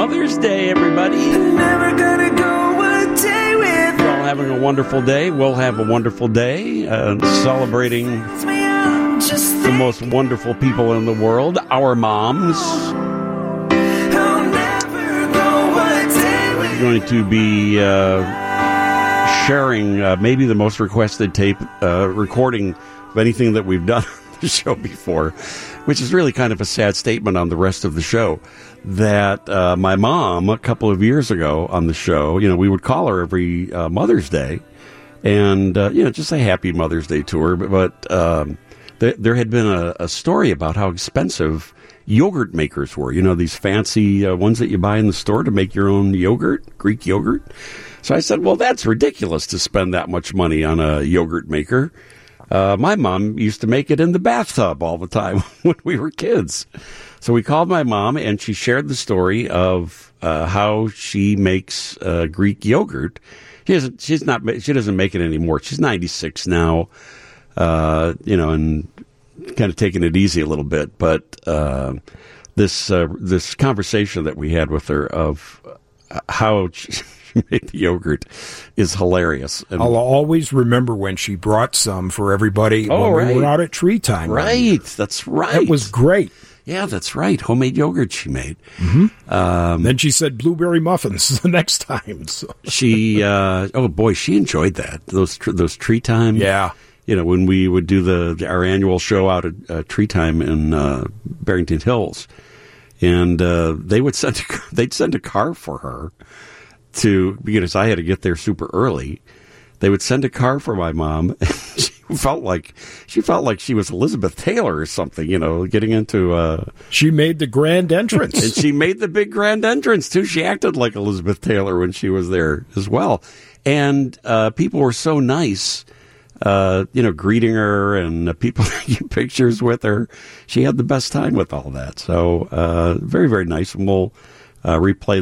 Mother's Day, everybody. Never gonna go a day with You're all having a wonderful day. We'll have a wonderful day celebrating the most wonderful people in the world, our moms. We're going to be sharing maybe the most requested tape recording of anything that we've done on the show before, which is really kind of a sad statement on the rest of the show. That my mom, a couple of years ago on the show, we would call her every Mother's Day and, just say Happy Mother's Day to her. But there had been a story about how expensive yogurt makers were. These fancy ones that you buy in the store to make your own yogurt, Greek yogurt. So I said, well, that's ridiculous to spend that much money on a yogurt maker. My mom used to make it in the bathtub all the time when we were kids. So we called my mom, and she shared the story of how she makes Greek yogurt. She doesn't make it anymore. She's 96 now, and kind of taking it easy a little bit. But this conversation that we had with her of how she made the yogurt is hilarious. And I'll always remember when she brought some for everybody when we were out at Tree Time. Right, that's right. That was great. Yeah, that's right. Homemade yogurt she made. Mm-hmm. Then she said blueberry muffins the next time. So. She, she enjoyed that. Those Tree Time. Yeah. When we would do our annual show out at Tree Time in Barrington Hills, and they'd send a car for her because I had to get there super early. They would send a car for my mom. She felt like she was Elizabeth Taylor or something, getting into. She made the grand entrance, and she made the big grand entrance too. She acted like Elizabeth Taylor when she was there as well, and people were so nice, greeting her and people taking pictures with her. She had the best time with all that. So very, very nice, and we'll replay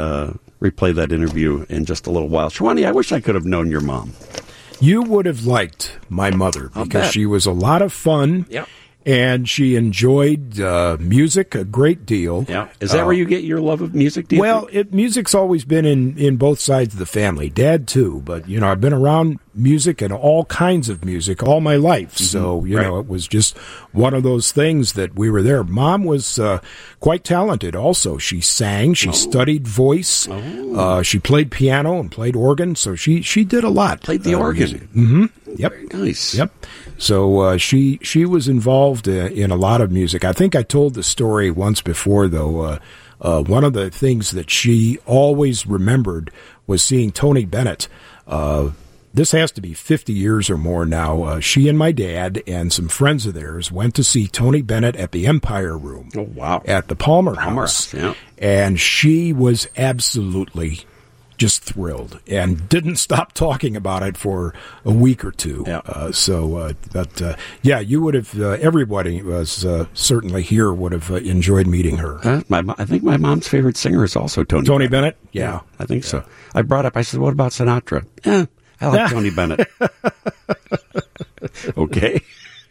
that interview in just a little while. Shwani, I wish I could have known your mom. You would have liked my mother because she was a lot of fun. Yep. And she enjoyed music a great deal. Yeah. Is that where you get your love of music? Music's always been in both sides of the family. Dad, too. But, I've been around music and all kinds of music all my life. Mm-hmm. So, it was just one of those things that we were there. Mom was quite talented also. She sang. She studied voice. She played piano and played organ. So she did a lot. Played the organ. Mm-hmm. Yep. Very nice. Yep. So she was involved in a lot of music. I think I told the story once before, though. One of the things that she always remembered was seeing Tony Bennett. This has to be 50 years or more now. She and my dad and some friends of theirs went to see Tony Bennett at the Empire Room. Oh, wow. At the Palmer House. Yeah. And she was absolutely just thrilled and didn't stop talking about it for a week or two. Yeah. You would have, everybody was certainly here would have enjoyed meeting her. I think my mom's favorite singer is also Tony Bennett? Yeah. I think so. I said, what about Sinatra? I like Tony Bennett. Okay.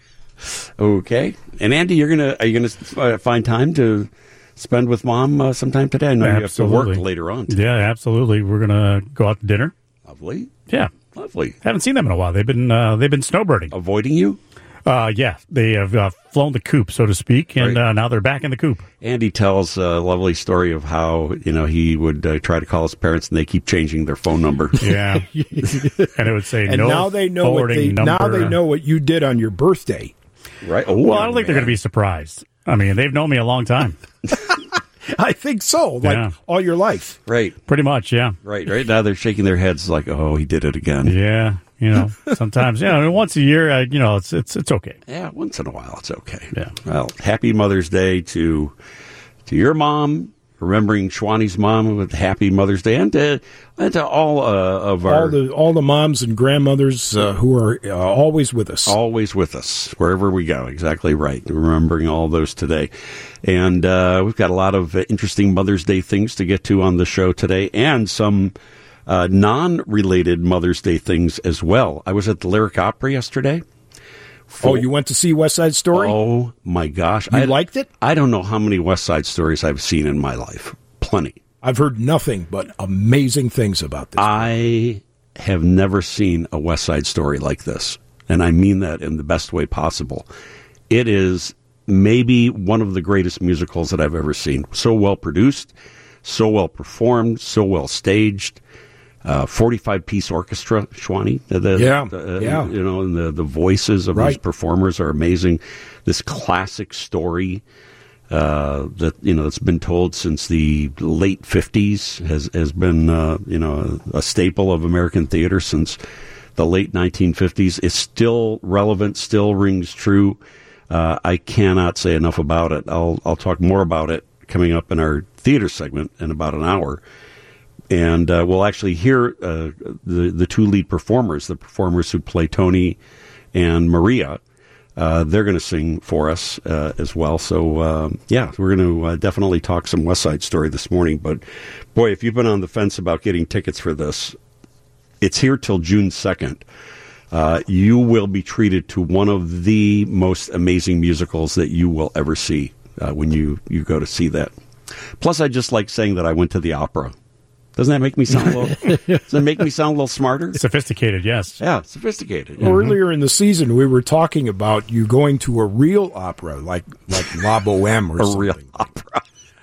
And Andy, are you gonna find time to spend with Mom sometime today? I know you have to work later on today. Yeah, absolutely. We're gonna go out to dinner. Lovely. Yeah, lovely. Haven't seen them in a while. They've been snowbirding. Avoiding you? Yeah, they have flown the coop, so to speak, and now they're back in the coop. Andy tells a lovely story of how he would try to call his parents, and they keep changing their phone number. Yeah, and it would say and no now they know forwarding number. Now they know what you did on your birthday. Right. I don't think they're going to be surprised. I mean, they've known me a long time. I think so. All your life. Right. Pretty much. Yeah. Right. Now they're shaking their heads like, oh, he did it again. Yeah. Sometimes, once a year, it's okay. Yeah, once in a while, it's okay. Yeah. Well, happy Mother's Day to your mom, remembering Shwani's mom with Happy Mother's Day, and to all of our all the moms and grandmothers who are always with us, wherever we go. Exactly right. Remembering all those today, and we've got a lot of interesting Mother's Day things to get to on the show today, and some non-related Mother's Day things as well. I was at the Lyric Opera yesterday. You went to see West Side Story? Oh, my gosh. You liked it? I don't know how many West Side Stories I've seen in my life. Plenty. I've heard nothing but amazing things about this. I have never seen a West Side Story like this, and I mean that in the best way possible. It is maybe one of the greatest musicals that I've ever seen. So well produced, so well performed, so well staged. 45-piece orchestra, Schwani. You know, and the voices of these performers are amazing. This classic story that, you know, it's been told since the late 50s has been, you know, a staple of American theater since the late 1950s. It's still relevant, still rings true. I cannot say enough about it. I'll talk more about it coming up in our theater segment in about an hour. And we'll actually hear the two lead performers, the performers who play Tony and Maria. They're going to sing for us as well. So, yeah, we're going to definitely talk some West Side Story this morning. But, boy, if you've been on the fence about getting tickets for this, it's here till June 2nd. You will be treated to one of the most amazing musicals that you will ever see when you go to see that. Plus, I just like saying that I went to the opera. Doesn't that make me sound a little smarter? Sophisticated, yes. Yeah, sophisticated. Mm-hmm. Earlier in the season, we were talking about you going to a real opera, like La Boheme or something. A real opera.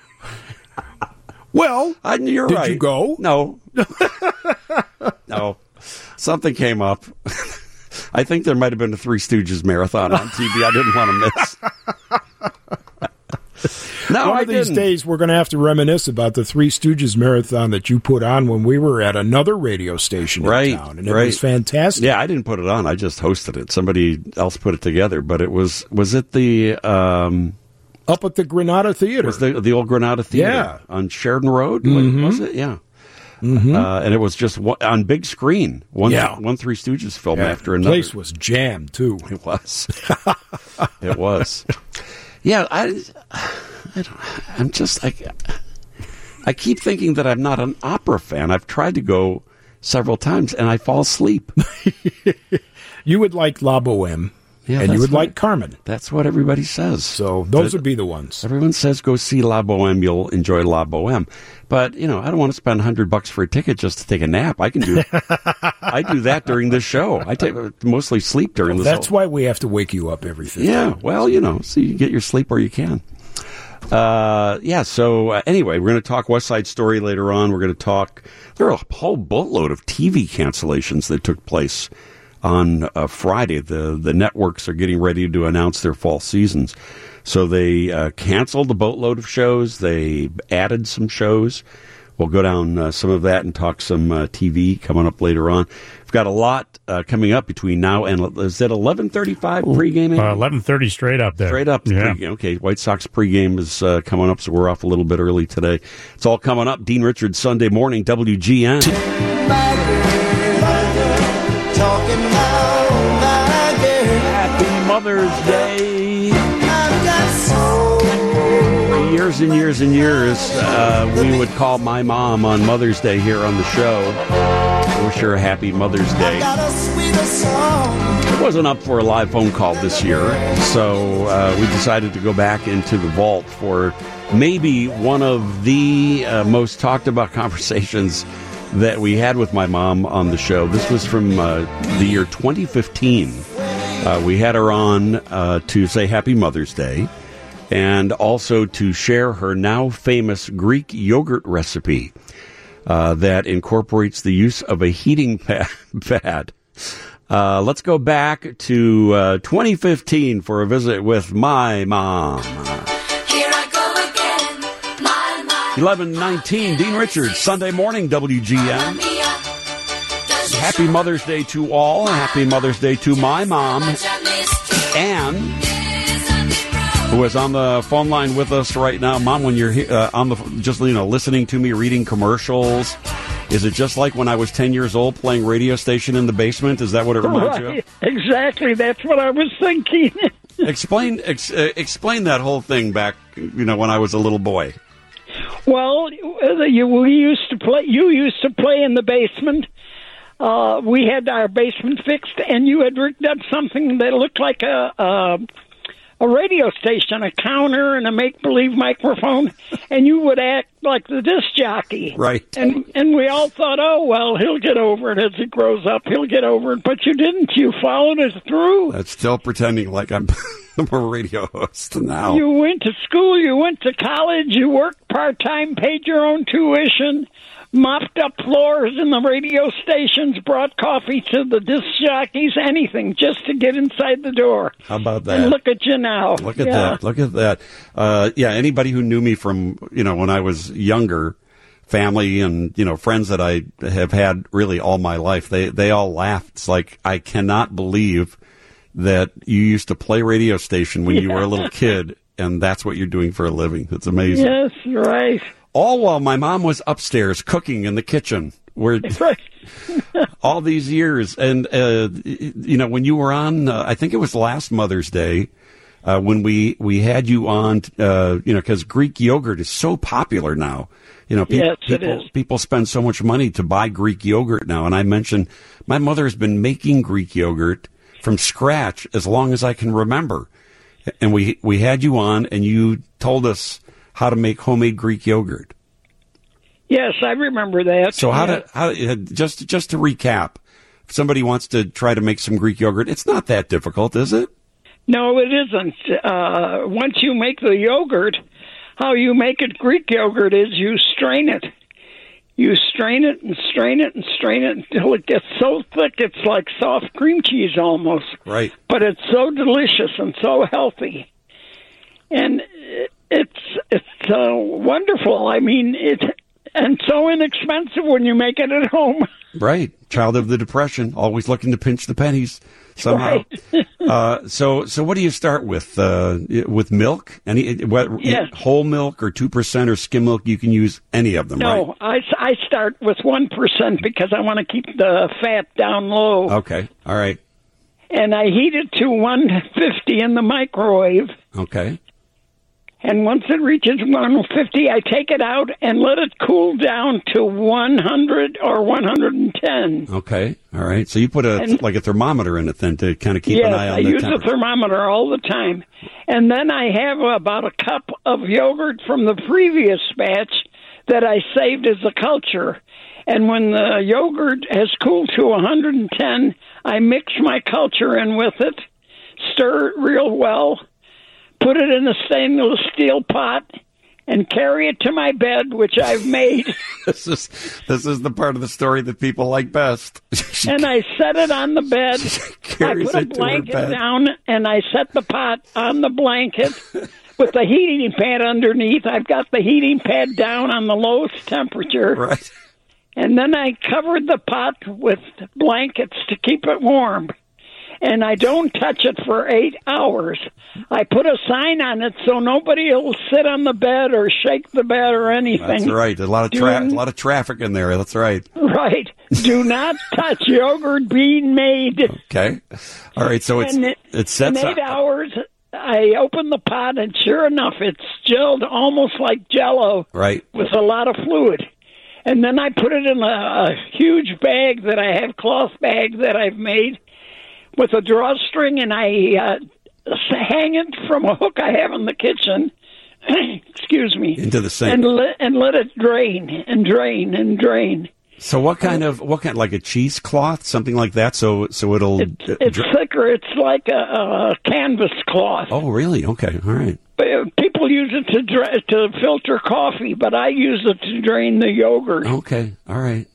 Well, you're right. Did you go? No. No. Something came up. I think there might have been a Three Stooges marathon on TV I didn't want to miss. No, One of these days, we're going to have to reminisce about the Three Stooges marathon that you put on when we were at another radio station in town, and it was fantastic. Yeah, I didn't put it on; I just hosted it. Somebody else put it together, but it was it the up at the Granada Theater? Was the old Granada Theater on Sheridan Road? Mm-hmm. Was it? Yeah. Mm-hmm. And it was just on big screen. One Three Stooges film after another. The place was jammed too. It was. It was. Yeah, I'm just like, I keep thinking that I'm not an opera fan. I've tried to go several times, and I fall asleep. You would like La Boheme, and you would like Carmen. That's what everybody says. So those would be the ones. Everyone says go see La Boheme. You'll enjoy La Boheme. But, you know, I don't want to spend $100 for a ticket just to take a nap. I do that during this show. I mostly sleep during this. That's why we have to wake you up every 15 minutes. Well, you know, so you get your sleep where you can. So anyway, we're going to talk West Side Story later on. We're going to talk, there are a whole boatload of TV cancellations that took place on Friday. The networks are getting ready to announce their fall seasons. So they canceled a boatload of shows. They added some shows. We'll go down some of that and talk some TV coming up later on. We've got a lot coming up between now and, is it 11:35 pregame? 11:30 straight up there. Straight up pregame. Okay, White Sox pregame is coming up, so we're off a little bit early today. It's all coming up. Dean Richards, Sunday morning, WGN. Happy Mother's Day. For years and years and years, we would call my mom on Mother's Day here on the show. Wish her a happy Mother's Day. It wasn't up for a live phone call this year, so we decided to go back into the vault for maybe one of the most talked about conversations that we had with my mom on the show. This was from the year 2015. We had her on to say Happy Mother's Day and also to share her now famous Greek yogurt recipe that incorporates the use of a heating pad. Let's go back to 2015 for a visit with my mom. Here I go again, my mom. 11:19, Dean Richards, Sunday morning, WGN. Happy Mother's Day to all. Happy Mother's Day to my mom, Ann, who is on the phone line with us right now. Mom, when you're on the just listening to me reading commercials, is it just like when I was 10 years old playing radio station in the basement? Is that what it reminds you of? Exactly. That's what I was thinking. Explain that whole thing back, when I was a little boy. Well, you used to play in the basement. We had our basement fixed, and you had rigged up something that looked like a radio station, a counter and a make-believe microphone, and you would act like the disc jockey. Right. And we all thought, oh, well, he'll get over it as he grows up. He'll get over it. But you didn't. You followed it through. That's still pretending like I'm a radio host now. You went to school. You went to college. You worked part-time, paid your own tuition, mopped up floors in the radio stations, brought coffee to the disc jockeys, anything, just to get inside the door. How about that? And look at you now. Look at that. Look at that. Anybody who knew me from, when I was younger, family and, friends that I have had really all my life, they all laughed. It's like, I cannot believe that you used to play radio station when you were a little kid, and that's what you're doing for a living. It's amazing. Yes, right. All while my mom was upstairs cooking in the kitchen. Right. All these years. And, when you were on, I think it was last Mother's Day, when we had you on, because Greek yogurt is so popular now. Yes, it is. People spend so much money to buy Greek yogurt now. And I mentioned my mother has been making Greek yogurt from scratch as long as I can remember. And we had you on, and you told us how to make homemade Greek yogurt. Yes, I remember that. So just to recap, if somebody wants to try to make some Greek yogurt, it's not that difficult, is it? No, it isn't. Once you make the yogurt, how you make it Greek yogurt is you strain it. You strain it and strain it and strain it until it gets so thick it's like soft cream cheese almost. Right. But it's so delicious and so healthy. And it's wonderful. I mean, and so inexpensive when you make it at home. Right. Child of the Depression, always looking to pinch the pennies somehow. Right. So what do you start with? With milk? Yes. Whole milk or 2% or skim milk? You can use any of them, No, right? I start with 1% because I want to keep the fat down low. Okay. All right. And I heat it to 150 in the microwave. Okay. And once it reaches 150, I take it out and let it cool down to 100 or 110. Okay. All right. So you put a thermometer in it then to kind of keep an eye on the temperature. Yes, I use a thermometer all the time. And then I have about a cup of yogurt from the previous batch that I saved as a culture. And when the yogurt has cooled to 110, I mix my culture in with it, stir it real well, put it in a stainless steel pot, and carry it to my bed, which I've made. This is the part of the story that people like best. And I set it on the bed. I put a blanket blanket down, and I set the pot on the blanket with the heating pad underneath. I've got the heating pad down on the lowest temperature. Right. And then I covered the pot with blankets to keep it warm. And I don't touch it for 8 hours. I put a sign on it so nobody will sit on the bed or shake the bed or anything. That's right. A lot of traffic in there. That's right. Right. Do not touch yogurt being made. Okay. All right. So it sets in 8 hours. I open the pot, and sure enough, it's chilled almost like Jell-O. Right. With a lot of fluid. And then I put it in a huge bag that I have, cloth bag that I've made, with a drawstring, and I hang it from a hook I have in the kitchen. Excuse me. Into the sink. And let it drain and drain and drain. So what kind like a cheesecloth, something like that? So it'll. It's thicker. It's like a canvas cloth. Oh, really? Okay. All right. People use it to filter coffee, but I use it to drain the yogurt. Okay. All right.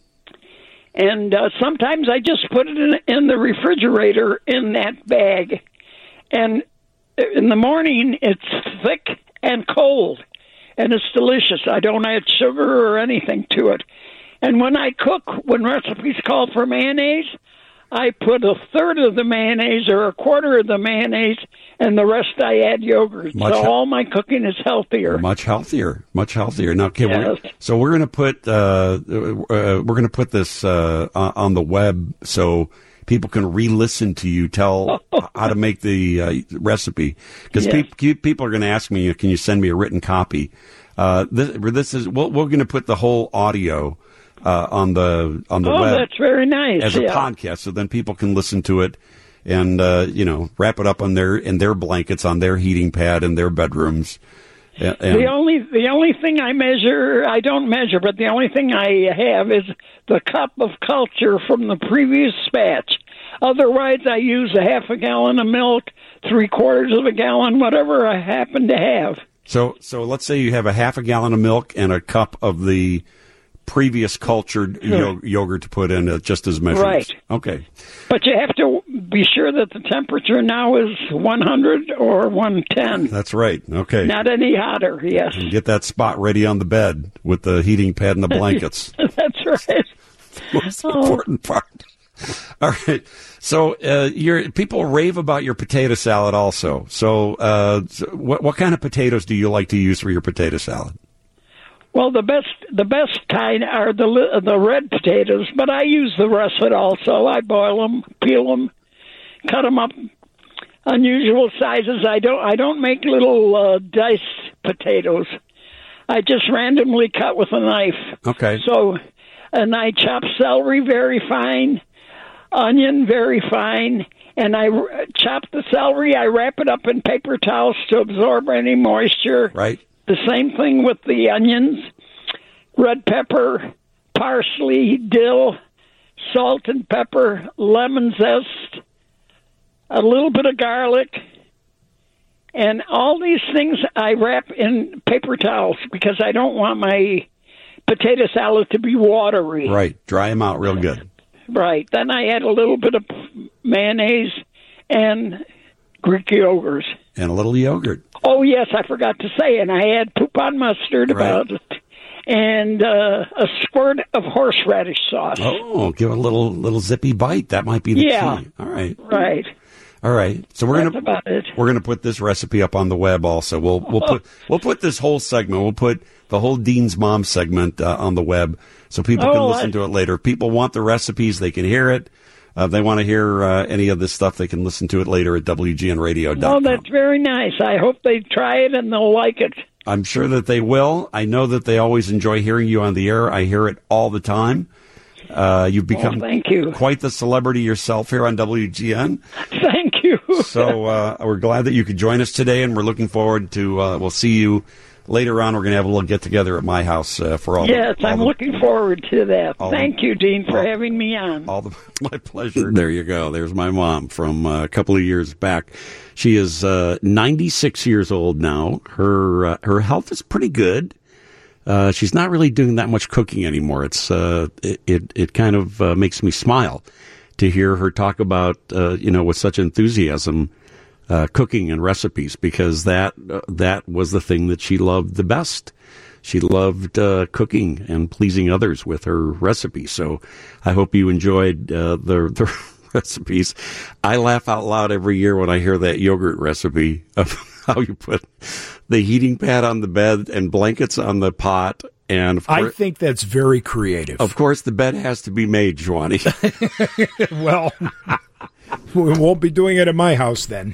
And sometimes I just put it in the refrigerator in that bag. And in the morning, it's thick and cold, and it's delicious. I don't add sugar or anything to it. And when I cook, when recipes call for mayonnaise, I put a third of the mayonnaise or a quarter of the mayonnaise, and the rest I add yogurt. So all my cooking is healthier. Much healthier. Now, okay, yes. So we're going to put this on the web so people can re-listen to you tell how to make the recipe, because people are going to ask me, can you send me a written copy? This is we're going to put the whole audio on the web. Oh, that's very nice. As a podcast, so then people can listen to it and wrap it up in their blankets on their heating pad in their bedrooms, And, The only thing I don't measure, but the only thing I have is the cup of culture from the previous batch. Otherwise, I use a half a gallon of milk, 3/4 of a gallon, whatever I happen to have. so let's say you have a half a gallon of milk and a cup of the previous cultured yogurt to put in just as measurements. Right. Okay. But you have to be sure that the temperature now is 100 or 110. That's right. Okay. Not any hotter, yes. And get that spot ready on the bed with the heating pad and the blankets. That's right. Most important part. All right. So people rave about your potato salad also. So what kind of potatoes do you like to use for your potato salad? Well, the best kind are the red potatoes, but I use the russet also. I boil them, peel them, cut them up unusual sizes. I don't make little diced potatoes. I just randomly cut with a knife. Okay. So, and I chop celery very fine, onion very fine, and I chop the celery. I wrap it up in paper towels to absorb any moisture. Right. The same thing with the onions, red pepper, parsley, dill, salt and pepper, lemon zest, a little bit of garlic, and all these things I wrap in paper towels because I don't want my potato salad to be watery. Right. Dry them out real good. Right. Then I add a little bit of mayonnaise and Greek yogurt. And a little yogurt. Oh, yes, I forgot to say, and I add poupon mustard Right. and a squirt of horseradish sauce. Oh, give it a little zippy bite. That might be the key. All right. Right. All right. So That's about it. we're gonna put this recipe up on the web also. We'll put this whole segment. We'll put the whole Dean's Mom segment on the web so people can listen to it later. If people want the recipes, they can hear it. If they want to hear any of this stuff, they can listen to it later at WGNradio.com. Oh, that's very nice. I hope they try it and they'll like it. I'm sure that they will. I know that they always enjoy hearing you on the air. I hear it all the time. You've become thank you. quite the celebrity yourself here on WGN. Thank you. So we're glad that you could join us today, and we're looking forward to, we'll see you later on. We're going to have a little get-together at my house for all Yes, I'm looking forward to that. Thank you, Dean, for all- having me on. my pleasure. There you go. There's my mom from a couple of years back. She is 96 years old now. Her health is pretty good. She's not really doing that much cooking anymore. It kind of makes me smile to hear her talk about with such enthusiasm cooking and recipes, because that was the thing that she loved the best. She loved cooking and pleasing others with her recipes. So I hope you enjoyed the recipes. I laugh out loud every year when I hear that yogurt recipe of how you put the heating pad on the bed and blankets on the pot. And of course, I think that's very creative. of course, the bed has to be made, Johnny. Well, we won't be doing it at my house then.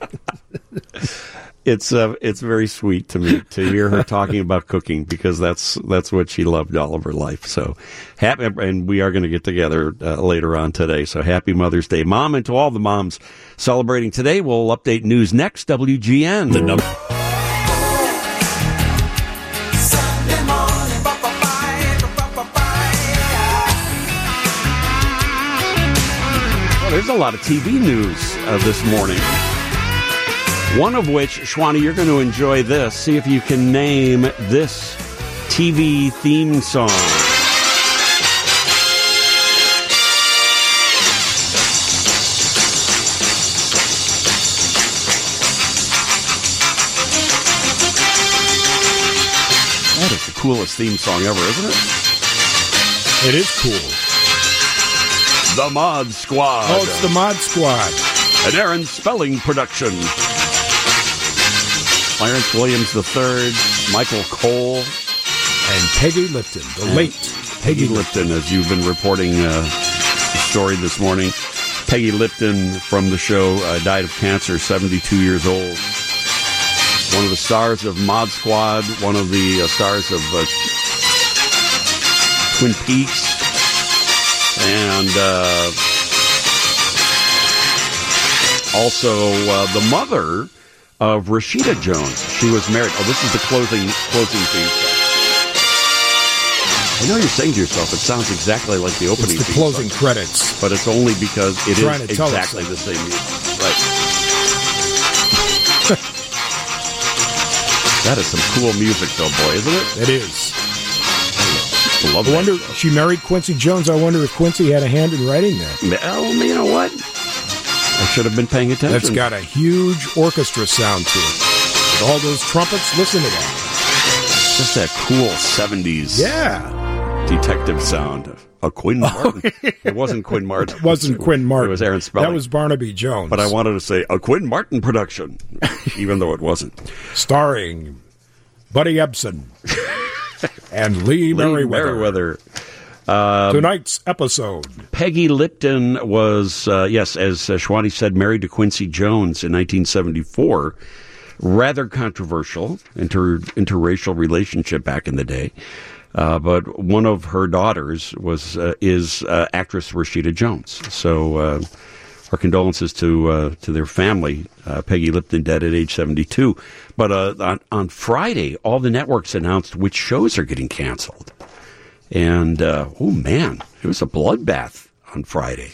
It's very sweet to me to hear her talking about cooking, because that's what she loved all of her life. So happy, and we are going to get together later on today. So happy Mother's Day, Mom, and to all the moms celebrating today. We'll update news next. WGN. The number. Sunday morning, Well, there's a lot of TV news this morning. One of which, Shwani, you're going to enjoy this. See if you can name this TV theme song. That is the coolest theme song ever, isn't it? It is cool. The Mod Squad. Oh, it's the Mod Squad. An Aaron Spelling production. Clarence Williams III, Michael Cole, And Peggy Lipton, the late Peggy Lipton, as you've been reporting the story this morning. Peggy Lipton from the show died of cancer, 72 years old. One of the stars of Mod Squad, one of the stars of Twin Peaks, and also the mother of Rashida Jones. She was married. Oh, this is the closing theme song. I know you're saying to yourself, it sounds exactly like the opening It's the theme closing song, credits. but it's only because it Trying is to tell us exactly the same music. Right. That is some cool music, though, boy, isn't it? It is. I love I that. wonder, she married Quincy Jones. I wonder if Quincy had a hand in writing that. Oh, you know what? I should have been paying attention. That's got a huge orchestra sound to it. With all those trumpets, listen to that. Just that cool 70s detective sound. Quinn Martin. It wasn't Quinn Martin. It wasn't Quinn Martin. It was Aaron Spelling. That was Barnaby Jones. But I wanted to say a Quinn Martin production, even though it wasn't. Starring Buddy Ebsen and Lee Merriweather. Tonight's episode. Peggy Lipton was, yes, as Shwani said, married to Quincy Jones in 1974. Rather controversial interracial relationship back in the day. But one of her daughters is actress Rashida Jones. So our condolences to their family. Peggy Lipton dead at age 72. But on Friday, all the networks announced which shows are getting canceled. And, oh man, it was a bloodbath on Friday.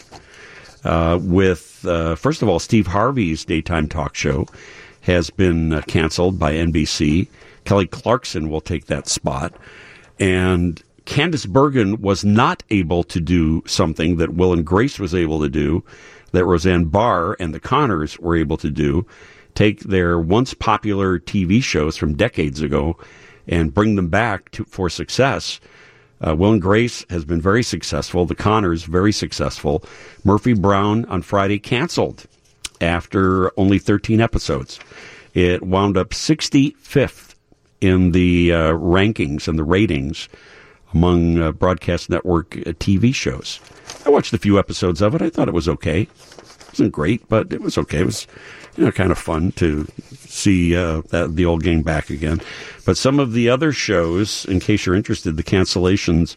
First of all, Steve Harvey's daytime talk show has been canceled by NBC. Kelly Clarkson will take that spot. And Candice Bergen was not able to do something that Will and Grace was able to do, that Roseanne Barr and the Connors were able to do, take their once popular TV shows from decades ago and bring them back for success. Will and Grace has been very successful. The Connors, very successful. Murphy Brown on Friday canceled after only 13 episodes. It wound up 65th in the rankings and the ratings among broadcast network TV shows. I watched a few episodes of it. I thought it was okay. It wasn't great, but it was okay. It was, kind of fun to see the old gang back again. But some of the other shows, in case you're interested, the cancellations,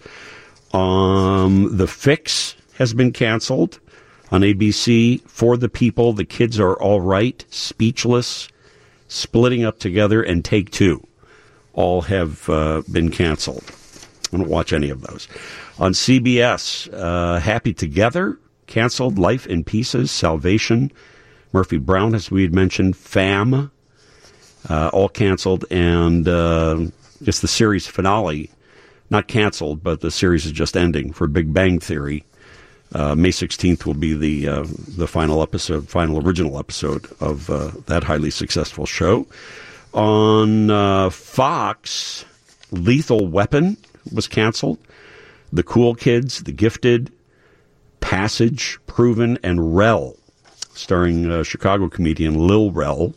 The Fix has been canceled on ABC. For the People, The Kids Are All Right, Speechless, Splitting Up Together, and Take Two all have been canceled. I don't watch any of those. On CBS, Happy Together, canceled. Life in Pieces, Salvation, Murphy Brown, as we had mentioned, Fam, all canceled. And just the series finale, not canceled, but the series is just ending for Big Bang Theory. May 16th will be the final original episode of that highly successful show. On Fox, Lethal Weapon was canceled. The Cool Kids, The Gifted, Passage, Proven, and Rel, starring Chicago comedian Lil Rel.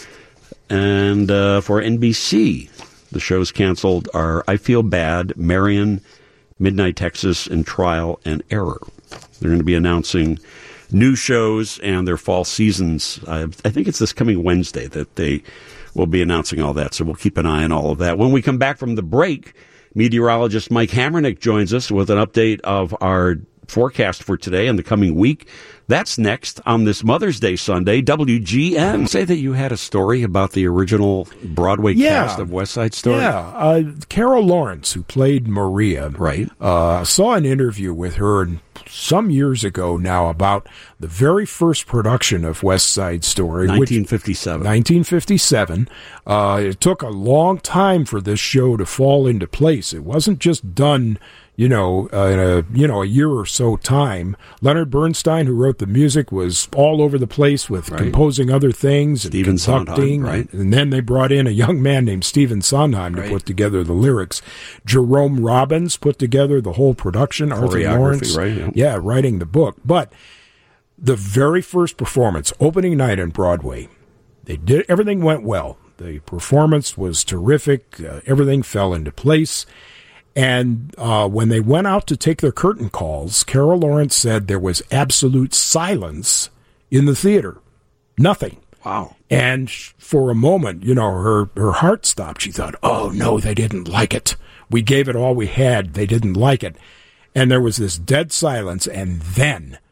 And for NBC, the shows canceled are I Feel Bad, Marion, Midnight Texas, and Trial and Error. They're going to be announcing new shows and their fall seasons. I think it's this coming Wednesday that they will be announcing all that, so we'll keep an eye on all of that. When we come back from the break, meteorologist Mike Hammernick joins us with an update of our forecast for today and the coming week. That's next on this Mother's Day Sunday, WGN. Say that you had a story about the original Broadway cast of West Side Story. Yeah, Carol Lawrence, who played Maria, right? Saw an interview with her some years ago now about the very first production of West Side Story. 1957. 1957. It took a long time for this show to fall into place. It wasn't just done in a year or so time. Leonard Bernstein, who wrote the music, was all over the place with composing other things and Stephen conducting. Sondheim, right? And then they brought in a young man named Stephen Sondheim to put together the lyrics. Jerome Robbins put together the whole production. Arthur Lawrence, writing the book. But the very first performance, opening night on Broadway, everything went well. The performance was terrific. Everything fell into place. And when they went out to take their curtain calls, Carol Lawrence said there was absolute silence in the theater. Nothing. Wow. And for a moment, her heart stopped. She thought, oh, no, they didn't like it. We gave it all we had. They didn't like it. And there was this dead silence. And then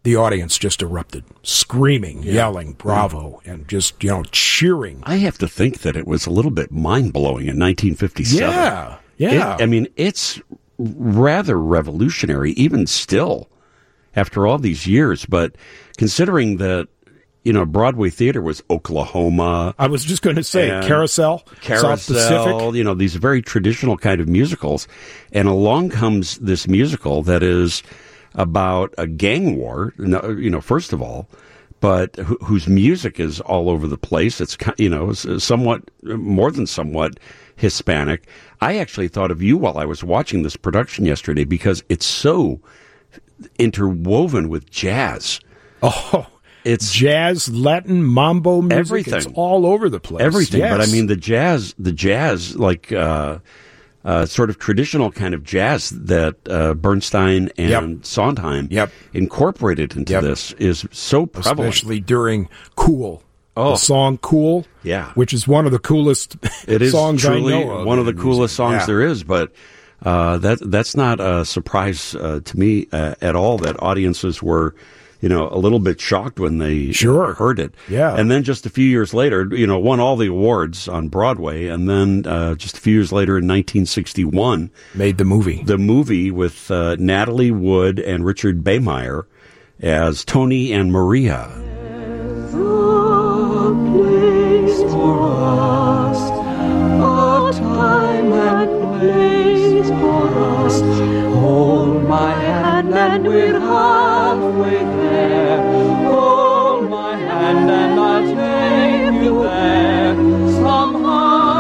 the audience just erupted, screaming, yelling, bravo, and just, cheering. I have to think that it was a little bit mind-blowing in 1957. Yeah. It's rather revolutionary, even still, after all these years. But considering that, Broadway theater was Oklahoma. I was just going to say Carousel, South Pacific. These very traditional kind of musicals. And along comes this musical that is about a gang war, first of all, but whose music is all over the place. It's, somewhat, more than somewhat Hispanic. I actually thought of you while I was watching this production yesterday because it's so interwoven with jazz. Oh, it's jazz, Latin, mambo music. Everything. It's all over the place. Everything. Yes. But I mean, the jazz, like, sort of traditional kind of jazz that Bernstein and Sondheim incorporated into this is so prevalent. Especially during Cool. Oh. The song Cool, which is one of the coolest songs I know of. One of the coolest songs there is, but that's not a surprise to me at all that audiences were, a little bit shocked when they heard it. Yeah. And then just a few years later, won all the awards on Broadway, and then just a few years later in 1961... made the movie. The movie with Natalie Wood and Richard Baymeyer as Tony and Maria. Time and place for us. Hold my hand and we're halfway there. Hold my hand and I'll take you there. Somehow,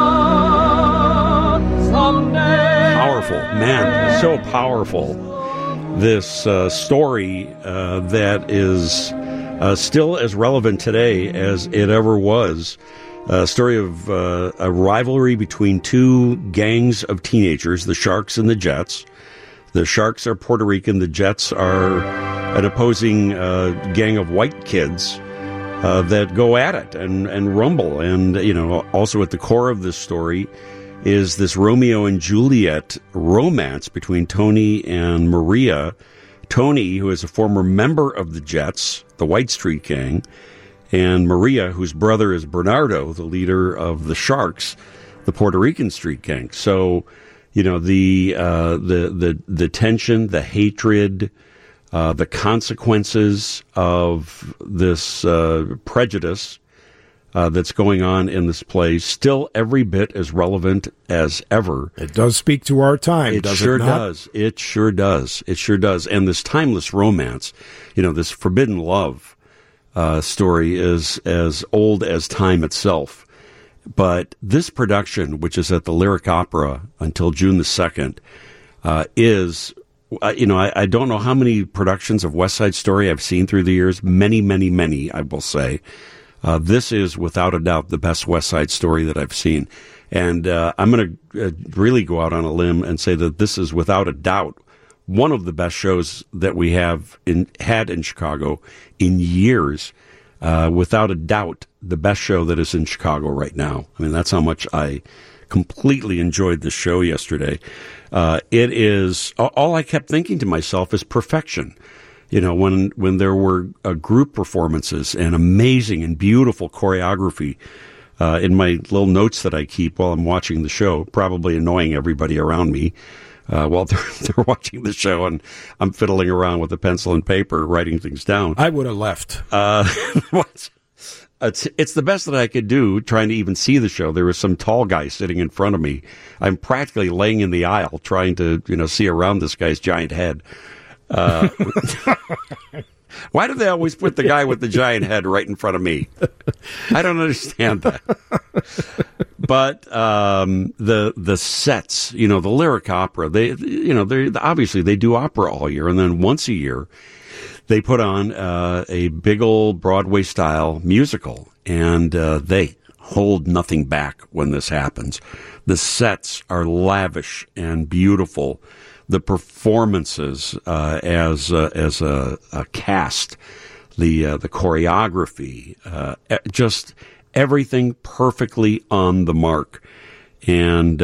someday. Powerful, man, so powerful. This story that is still as relevant today as it ever was. A story of a rivalry between two gangs of teenagers, the Sharks and the Jets. The Sharks are Puerto Rican. The Jets are an opposing gang of white kids that go at it and rumble. And, also at the core of this story is this Romeo and Juliet romance between Tony and Maria. Tony, who is a former member of the Jets, the White Street Gang, and Maria, whose brother is Bernardo, the leader of the Sharks, the Puerto Rican street gang. So, the tension, the hatred, the consequences of this prejudice that's going on in this place, still every bit as relevant as ever. It does speak to our time, It does sure it not? does. It sure does. It sure does. And this timeless romance, this forbidden love story is as old as time itself. But this production, which is at the Lyric Opera until June the 2nd, is, I don't know how many productions of West Side Story I've seen through the years. Many, many, many, I will say. This is, without a doubt, the best West Side Story that I've seen. And I'm going to really go out on a limb and say that this is, without a doubt, one of the best shows that we have had in Chicago in years. Without a doubt, the best show that is in Chicago right now. I mean, that's how much I completely enjoyed the show yesterday. It is, all I kept thinking to myself is perfection. When there were group performances and amazing and beautiful choreography, in my little notes that I keep while I'm watching the show, probably annoying everybody around me, while they're watching the show, and I'm fiddling around with a pencil and paper, writing things down. I would have left. It's the best that I could do, trying to even see the show. There was some tall guy sitting in front of me. I'm practically laying in the aisle, trying to, see around this guy's giant head. Why do they always put the guy with the giant head right in front of me? I don't understand that. But the sets, the Lyric Opera, they obviously they do opera all year, and then once a year they put on a big old Broadway style musical, and they hold nothing back when this happens. The sets are lavish and beautiful. The performances as a cast, the choreography, just everything perfectly on the mark. And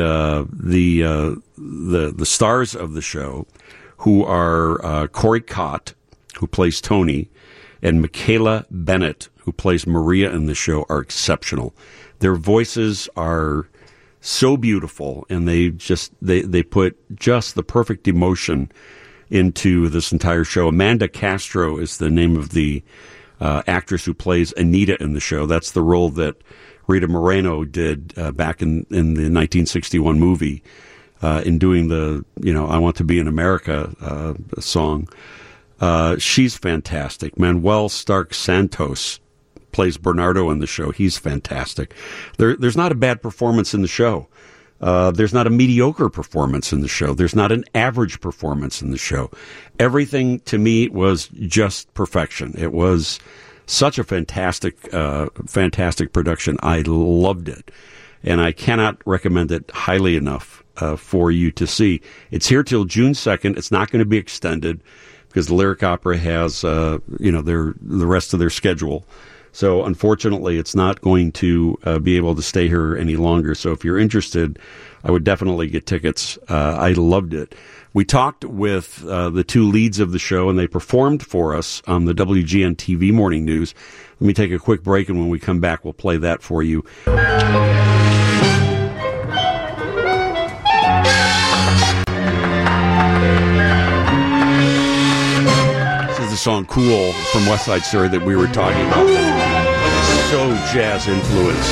the stars of the show, who are Corey Cott, who plays Tony, and Michaela Bennett, who plays Maria in the show, are exceptional. Their voices are so beautiful, and they put just the perfect emotion into this entire show. Amanda Castro is the name of the actress who plays Anita in the show. That's the role that Rita Moreno did back in the 1961 movie in doing the, I Want to Be in America song. She's fantastic. Manuel Stark Santos plays Bernardo in the show. He's fantastic. There's not a bad performance in the show. There's not a mediocre performance in the show. There's not an average performance in the show. Everything to me was just perfection. It was such a fantastic production. I loved it, and I cannot recommend it highly enough for you to see. It's here till June 2nd. It's not going to be extended because the Lyric Opera has the rest of their schedule. So unfortunately, it's not going to be able to stay here any longer. So if you're interested, I would definitely get tickets. I loved it. We talked with the two leads of the show, and they performed for us on the WGN TV Morning News. Let me take a quick break, and when we come back, we'll play that for you. This is the song Cool from West Side Story that we were talking about. So jazz influenced,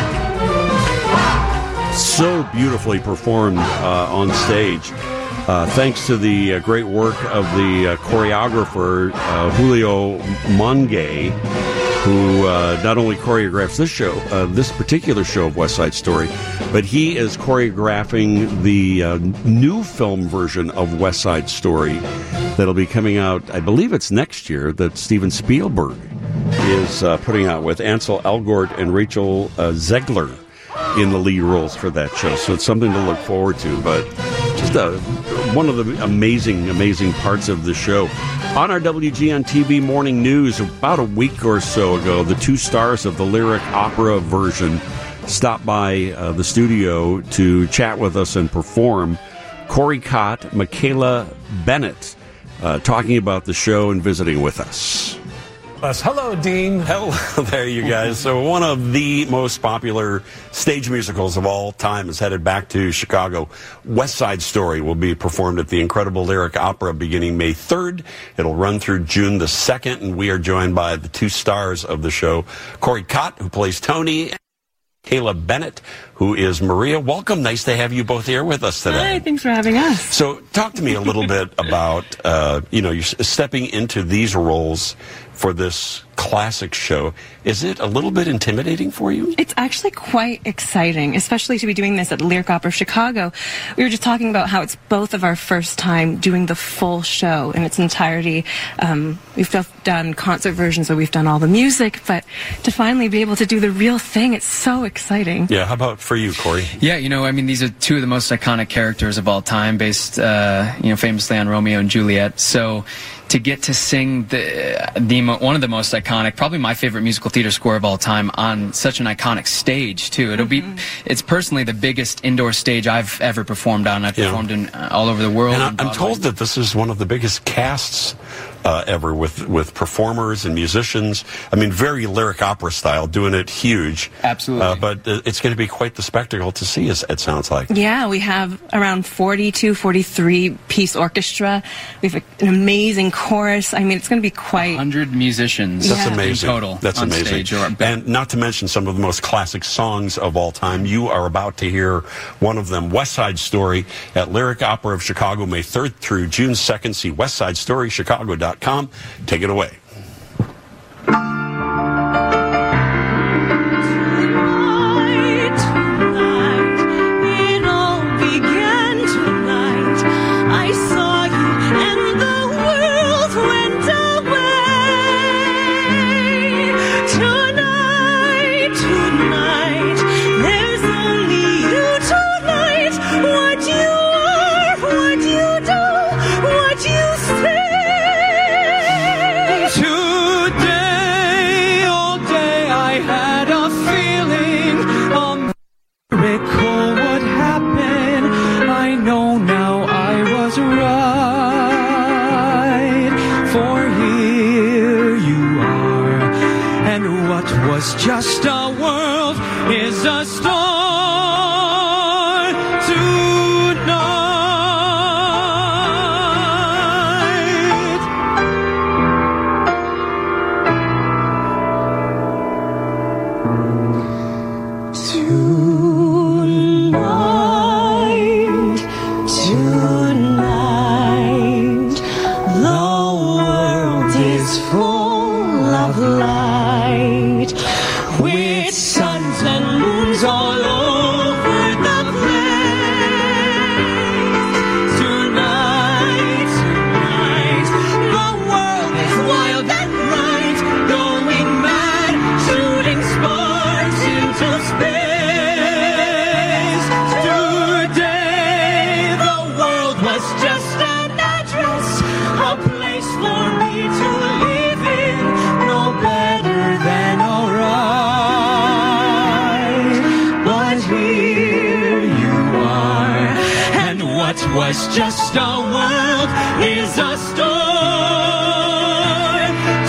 so beautifully performed on stage. Thanks to the great work of the choreographer Julio Monge, who not only choreographs this particular show of West Side Story, but he is choreographing the new film version of West Side Story that'll be coming out, I believe it's next year, that Steven Spielberg is putting out with Ansel Elgort and Rachel Zegler in the lead roles for that show. So it's something to look forward to, but just one of the amazing parts of the show. On our WGN TV Morning News, about a week or so ago, the two stars of the Lyric Opera version stopped by the studio to chat with us and perform. Corey Cott, Michaela Bennett, talking about the show and visiting with us. Hello, Dean. Hello there, you guys. So one of the most popular stage musicals of all time is headed back to Chicago. West Side Story will be performed at the Incredible Lyric Opera beginning May 3rd. It'll run through June the 2nd, and we are joined by the two stars of the show, Corey Cott, who plays Tony, and Michaela Bennett, who is Maria. Welcome. Nice to have you both here with us today. Hi, thanks for having us. So talk to me a little bit about, you're stepping into these roles for this classic show. Is it a little bit intimidating for you? It's actually quite exciting, especially to be doing this at the Lyric Opera of Chicago. We were just talking about how it's both of our first time doing the full show in its entirety. We've done concert versions where we've done all the music, but to finally be able to do the real thing, it's so exciting. Yeah, how about for you, Corey? Yeah, these are two of the most iconic characters of all time, based, famously on Romeo and Juliet. So to get to sing one of the most iconic, probably my favorite musical theater score of all time, on such an iconic stage too. It's personally the biggest indoor stage I've ever performed on. I've performed in all over the world. And I'm told that this is one of the biggest casts ever, with performers and musicians. I mean, very Lyric Opera style, doing it huge. Absolutely. But it's going to be quite the spectacle to see, it sounds like. Yeah, we have around 43-piece orchestra. We have an amazing chorus. I mean, it's going to be quite 100 musicians. That's amazing. In total. That's on amazing. Stage and not to mention some of the most classic songs of all time. You are about to hear one of them, West Side Story, at Lyric Opera of Chicago, May 3rd through June 2nd. See westsidestorychicago.com. Take it away. To just a world is a star tonight, the world is full of light, with suns and moons all over the place. Tonight, the world is wild and bright, going mad, shooting sparks into space. Today, the world was just an address, a place for me to live in, no better than alright. But here you are, and what was just a world is a star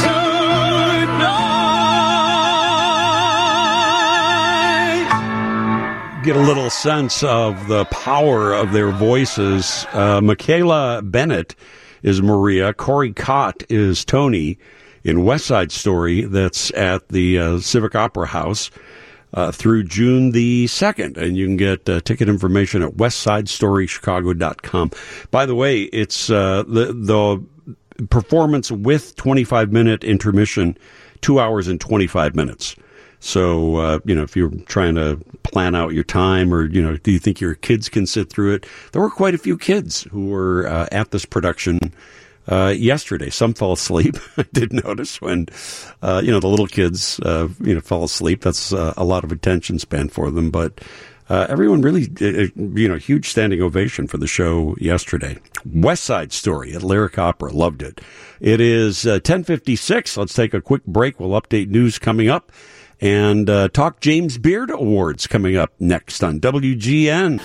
tonight. Get a little sense of the power of their voices. Michaela Bennett is Maria. Corey Cott is Tony in West Side Story. That's at the Civic Opera House through June the 2nd. And you can get ticket information at westsidestorychicago.com. By the way, it's the performance with 25-minute intermission, 2 hours and 25 minutes. So, if you're trying to plan out your time or, do you think your kids can sit through it? There were quite a few kids who were at this production yesterday. Some fell asleep. I did notice when, the little kids, fell asleep. That's a lot of attention span for them. But everyone really, huge standing ovation for the show yesterday. West Side Story at Lyric Opera. Loved it. It is 10:56. Let's take a quick break. We'll update news coming up. And talk James Beard Awards coming up next on WGN.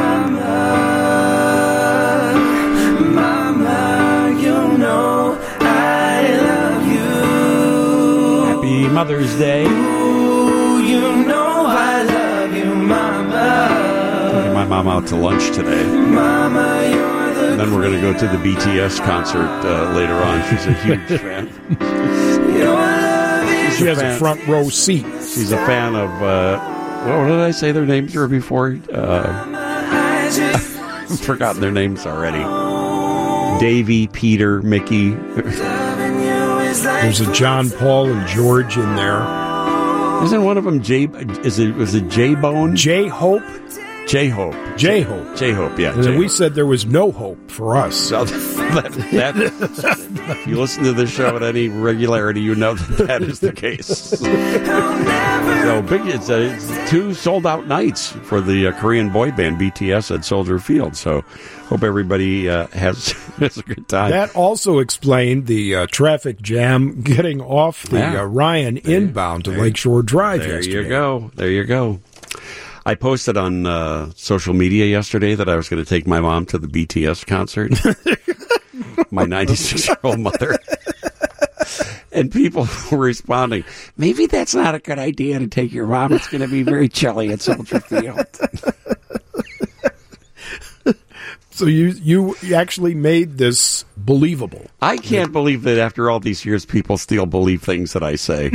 Mama, you know I love you. Happy Mother's Day. Ooh, you know I love you, Mama. Taking my mom out to lunch today. Mama, you're the And then we're going to go to the BTS concert later on. She's a huge fan. She has a front row seat. She's a fan of, what did I say their names were before? I've forgotten their names already. Davey, Peter, Mickey. There's a John, Paul, and George in there. Isn't one of them was it J-Bone? J-Hope? J-Hope. J-Hope. J-Hope, yeah. And then we said there was no hope for us. So if you listen to this show at any regularity, you know that is the case. So big, it's 2 sold-out nights for the Korean boy band BTS at Soldier Field. So hope everybody has a good time. That also explained the traffic jam getting off the Ryan inbound to Lakeshore Drive yesterday. There you go. I posted on social media yesterday that I was going to take my mom to the BTS concert. My 96-year-old mother. And people were responding, maybe that's not a good idea to take your mom. It's going to be very chilly at Soldier Field. So you actually made this believable. I can't believe that after all these years, people still believe things that I say.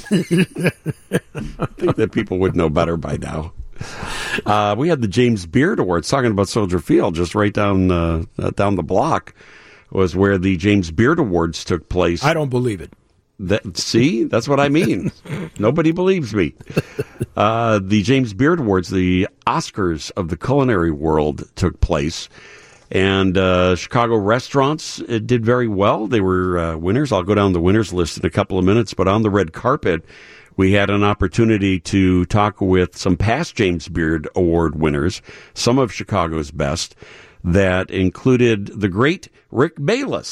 I think that people would know better by now. We had the James Beard Awards, talking about Soldier Field, just right down the block was where the James Beard Awards took place. I don't believe it. See, that's what I mean. Nobody believes me. The James Beard Awards, the Oscars of the culinary world, took place. And Chicago restaurants did very well. They were winners. I'll go down the winners list in a couple of minutes. But on the red carpet, we had an opportunity to talk with some past James Beard Award winners, some of Chicago's best, that included the great Rick Bayless.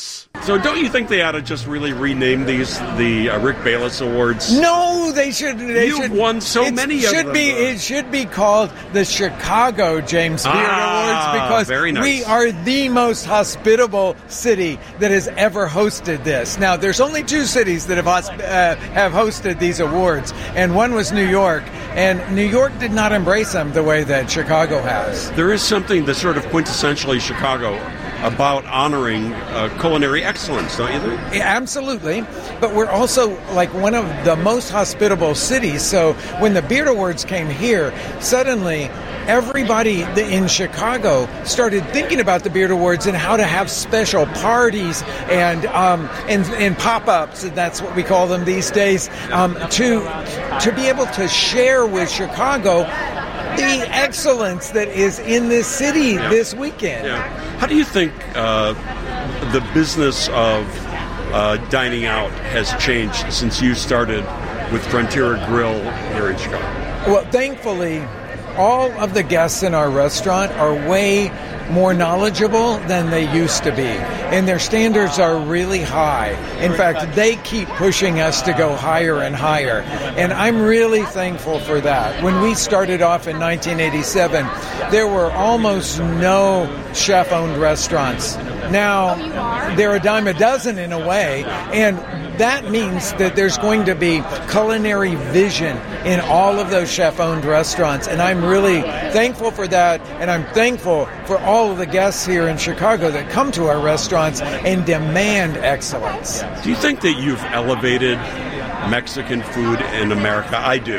So don't you think they ought to just really rename these the Rick Bayless Awards? No, they should. You've won so many of them. It should be called the Chicago James Beard Awards because very nice. We are the most hospitable city that has ever hosted this. Now, there's only 2 cities that have hosted these awards, and one was New York, and New York did not embrace them the way that Chicago has. There is something that's sort of quintessentially Chicago about honoring culinary excellence, don't you think? Absolutely, but we're also like one of the most hospitable cities. So when the Beard Awards came here, suddenly everybody in Chicago started thinking about the Beard Awards and how to have special parties and pop-ups, and that's what we call them these days, to be able to share with Chicago the excellence that is in this city this weekend. Yeah. How do you think the business of dining out has changed since you started with Frontier Grill here in Chicago? Well, thankfully, all of the guests in our restaurant are way more knowledgeable than they used to be, and their standards are really high. In fact, they keep pushing us to go higher and higher, and I'm really thankful for that. When we started off in 1987, there were almost no chef-owned restaurants. Now, they're a dime a dozen in a way, and that means that there's going to be culinary vision in all of those chef-owned restaurants, and I'm really thankful for that, and I'm thankful for all of the guests here in Chicago that come to our restaurants and demand excellence. Do you think that you've elevated Mexican food in America? I do.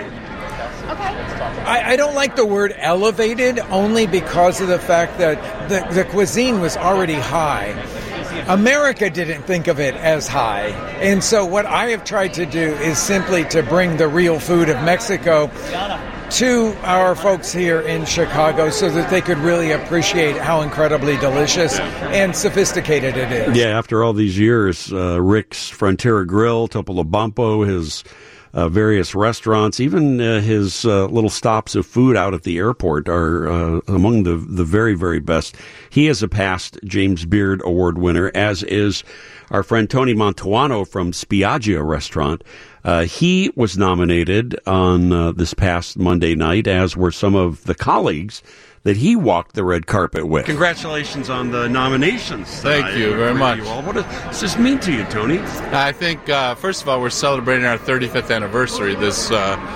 I don't like the word elevated only because of the fact that the cuisine was already high. America didn't think of it as high. And so what I have tried to do is simply to bring the real food of Mexico to our folks here in Chicago so that they could really appreciate how incredibly delicious and sophisticated it is. Yeah, after all these years, Rick's Frontera Grill, Topolobampo, his various restaurants, even his little stops of food out at the airport are among the very, very best. He is a past James Beard Award winner, as is our friend Tony Mantuano from Spiaggia Restaurant. He was nominated on this past Monday night, as were some of the colleagues that he walked the red carpet with. Congratulations on the nominations. Thank you very much. What does this mean to you, Tony? I think, first of all, we're celebrating our 35th anniversary this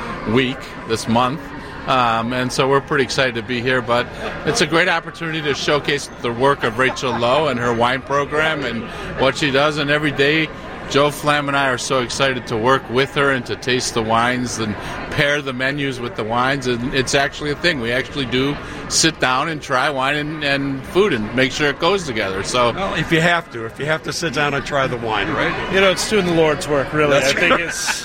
month. And so we're pretty excited to be here, but it's a great opportunity to showcase the work of Rachel Lowe and her wine program and what she does. And every day, Joe Flam and I are so excited to work with her and to taste the wines and pair the menus with the wines. And it's actually a thing. We actually do sit down and try wine and food and make sure it goes together. So, well, if you have to sit down and try the wine, right? You know, it's doing the Lord's work, really. That's I think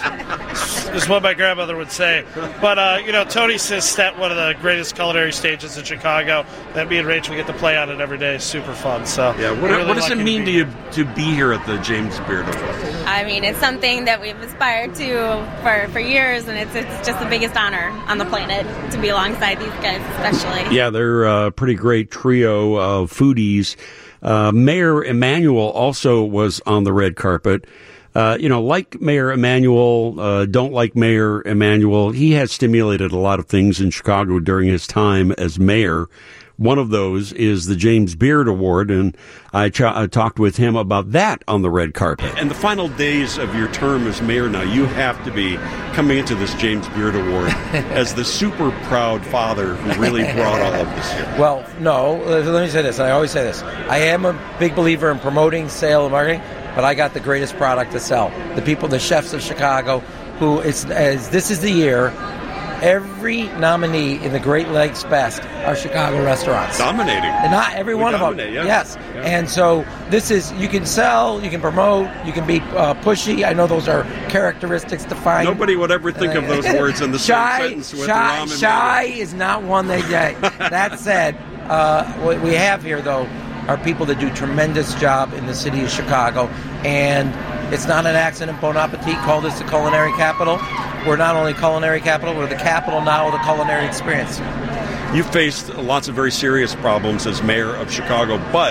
it's what my grandmother would say. But, Tony sits at one of the greatest culinary stages in Chicago. That me and Rachel get to play on it every day is super fun. So, yeah, what does it mean to you to be here at the James Beard Awards? I mean, it's something that we've aspired to for years, and it's just the biggest honor on the planet to be alongside these guys, especially. Yeah, they're a pretty great trio of foodies. Mayor Emanuel also was on the red carpet. Like Mayor Emanuel, don't like Mayor Emanuel. He has stimulated a lot of things in Chicago during his time as mayor. One of those is the James Beard Award, and I talked with him about that on the red carpet. And the final days of your term as mayor now, you have to be coming into this James Beard Award as the super proud father who really brought all of this here. Well, no, let me say this, and I always say this. I am a big believer in promoting, sale, and marketing, but I got the greatest product to sell. The people, the chefs of Chicago, who, this is the year, every nominee in the Great Lakes Best are Chicago restaurants. Dominating. And not every one of them. Yeah. Yes. Yeah. And so this is, you can sell, you can promote, you can be pushy. I know those are characteristics defined. Nobody would ever think of those words in the same sentence with the ramen. Shy is not one they get. That said, what we have here, though, are people that do a tremendous job in the city of Chicago. And it's not an accident Bon Appetit called us the culinary capital. We're not only culinary capital, we're the capital now of the culinary experience. You faced lots of very serious problems as mayor of Chicago, but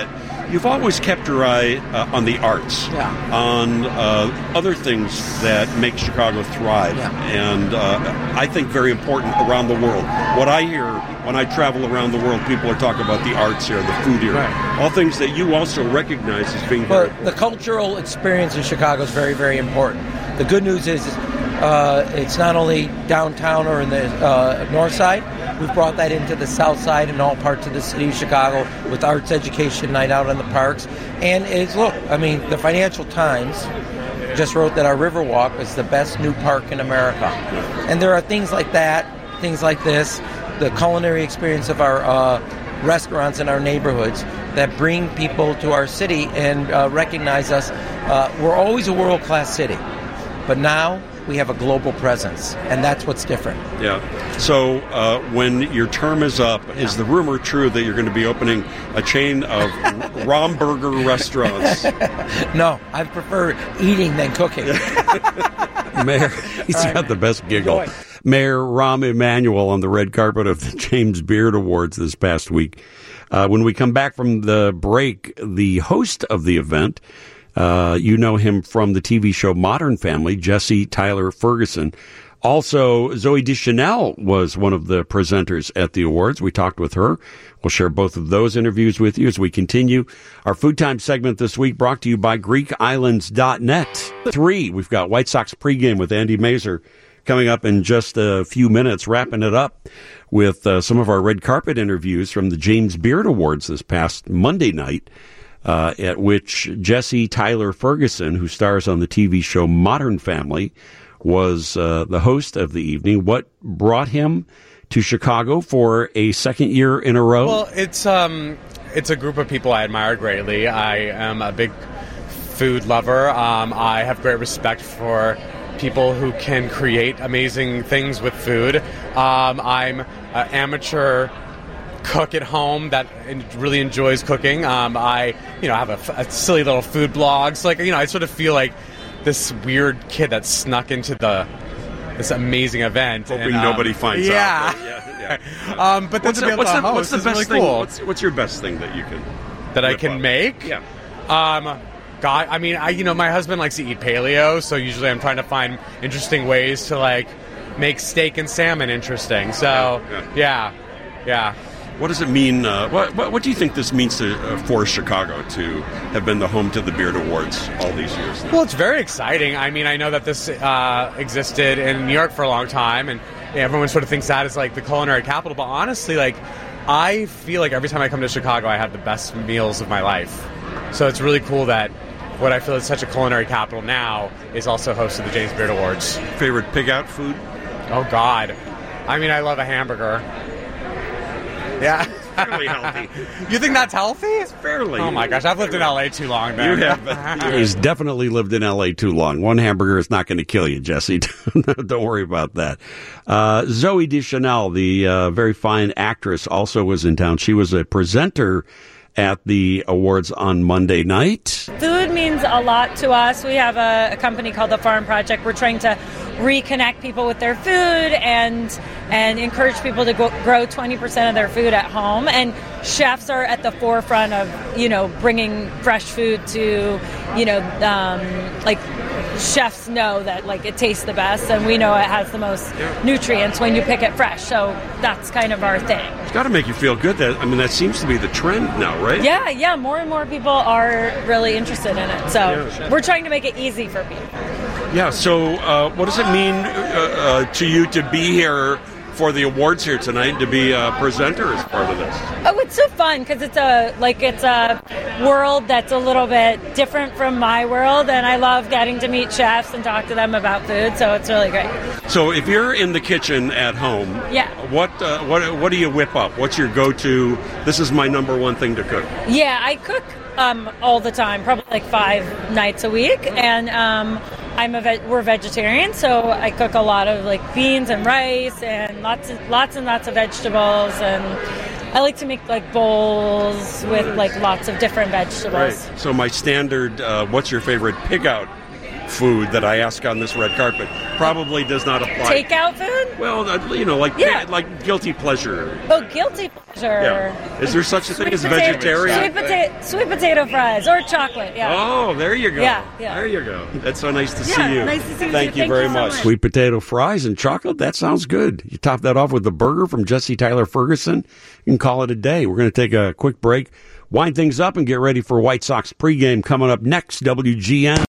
you've always kept your eye on the arts, on other things that make Chicago thrive, and I think very important around the world. What I hear when I travel around the world, people are talking about the arts here, the food here, all things that you also recognize as being very important. The cultural experience in Chicago is very, very important. The good news is it's not only downtown or in the north side. We've brought that into the south side and all parts of the city of Chicago with arts education night out in the parks. And the Financial Times just wrote that our Riverwalk is the best new park in America. And there are things like that, things like this, the culinary experience of our restaurants in our neighborhoods that bring people to our city and recognize us. We're always a world-class city, but now we have a global presence, and that's what's different. Yeah. So when your term is up, is the rumor true that you're going to be opening a chain of Romburger restaurants? No, I prefer eating than cooking. Mayor, he's got the best giggle. Boy. Mayor Rahm Emanuel on the red carpet of the James Beard Awards this past week. When we come back from the break, the host of the event, you know him from the TV show Modern Family, Jesse Tyler Ferguson. Also, Zoe Deschanel was one of the presenters at the awards. We talked with her. We'll share both of those interviews with you as we continue. Our Food Time segment this week brought to you by GreekIslands.net. 3, we've got White Sox pregame with Andy Mazer coming up in just a few minutes, wrapping it up with some of our red carpet interviews from the James Beard Awards this past Monday night. At which Jesse Tyler Ferguson, who stars on the TV show Modern Family, was the host of the evening. What brought him to Chicago for a second year in a row? Well, it's a group of people I admire greatly. I am a big food lover. I have great respect for people who can create amazing things with food. I'm an amateur cook at home that really enjoys cooking. I have a silly little food blog. So I sort of feel like this weird kid that snuck into this amazing event. Hoping nobody finds out. Yeah. But then to be able to host what's the is best really thing? cool. What's your best thing that you can I can make? Yeah. God, my husband likes to eat paleo, so usually I'm trying to find interesting ways to make steak and salmon interesting. So yeah. What does it mean? What do you think this means for Chicago to have been the home to the Beard Awards all these years now? Well, it's very exciting. I mean, I know that this existed in New York for a long time, and everyone sort of thinks that is the culinary capital. But honestly, I feel like every time I come to Chicago, I have the best meals of my life. So it's really cool that what I feel is such a culinary capital now is also host of the James Beard Awards. Favorite pig-out food? Oh, God. I mean, I love a hamburger. Yeah. Fairly healthy. You think that's healthy? It's fairly. Oh, my gosh. I've lived in L.A. too long, man. You have. He's definitely lived in L.A. too long. One hamburger is not going to kill you, Jesse. Don't worry about that. Zoe Deschanel, the very fine actress, also was in town. She was a presenter at the awards on Monday night. Food means a lot to us. We have a company called The Farm Project. We're trying to reconnect people with their food and encourage people to grow 20% of their food at home. And chefs are at the forefront of, bringing fresh food to, chefs know that it tastes the best, and we know it has the most nutrients when you pick it fresh. So that's kind of our thing. It's got to make you feel good. That seems to be the trend now, right? Yeah. More and more people are really interested in it. So we're trying to make it easy for people. Yeah. So what does it mean to you to be here for the awards here tonight, to be a presenter as part of this? Oh, it's so fun because it's a world that's a little bit different from my world, and I love getting to meet chefs and talk to them about food. So it's really great. So if you're in the kitchen at home, what do you whip up? What's your go-to? This is my number one thing to cook. Yeah, I cook all the time, probably 5 nights a week, and we're vegetarian, so I cook a lot of beans and rice and lots and lots of vegetables, and I like to make bowls with lots of different vegetables. Right. So my standard, what's your favorite pig out food that I ask on this red carpet probably does not apply. Takeout food? Well, like guilty pleasure. Oh, guilty pleasure. Yeah. Is there such a thing as vegetarian? Sweet potato fries or chocolate. Yeah. Oh, there you go. Yeah. There you go. That's so nice to Yeah, see you. nice to see you. Thank you Thank very you so much. much. Sweet potato fries and chocolate. That sounds good. You top that off with a burger from Jesse Tyler Ferguson. You can call it a day. We're going to take a quick break, wind things up, and get ready for White Sox pregame coming up next. WGN.